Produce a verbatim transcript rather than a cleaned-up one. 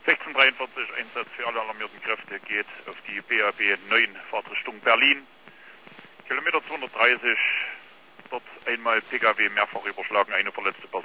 sechzehn dreiundvierzig, Einsatz für alle alarmierten Kräfte geht auf die B A B neun, Fahrtrichtung Berlin. Kilometer zweihundertdreißig, dort einmal Pkw mehrfach überschlagen, eine verletzte Person.